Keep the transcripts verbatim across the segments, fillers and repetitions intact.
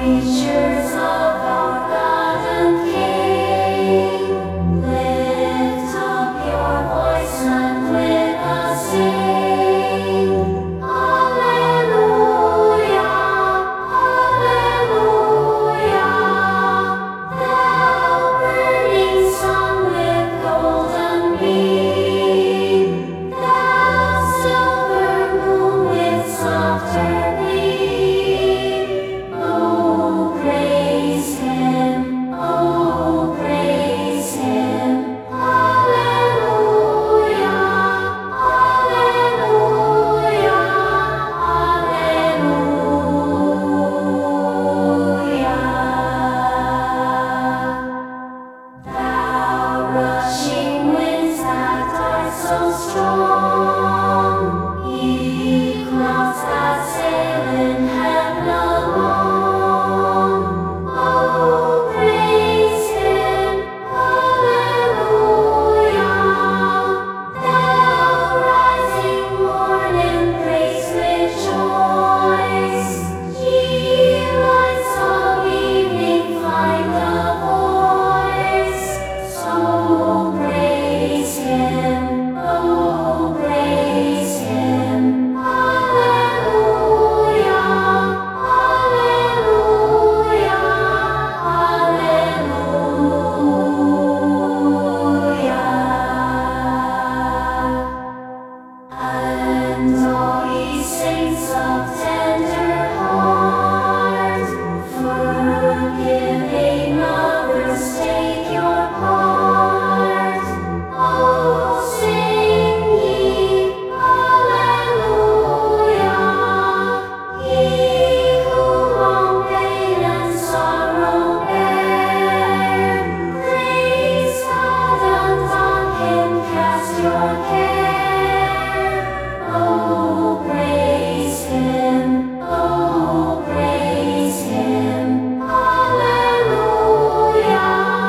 creatures of our God and King, lift up your voice and with us sing. Alleluia, alleluia. Thou burning sun with golden beam, thou silver moon with softer gleam. Oh, praise Him, oh, praise Him. Alleluia, alleluia, alleluia. Thou rushing winds that are so strong, ye clouds that sail in heaven along. Oh, praise Him, alleluia. Thou rising morn in praise rejoice, ye lights of evening find a voice. So praise Him, oh, praise Him. Alleluia, alleluia, alleluia. And all ye saints of tender heart, forgiving others, take your part. Oh, sing ye, alleluia. Ye who long pain and sorrow bear, praise God and on Him cast your care. Oh, praise Him, oh, praise Him. Alleluia,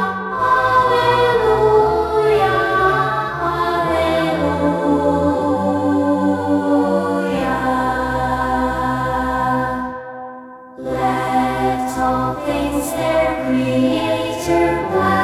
alleluia, alleluia. Let all things their Creator bless.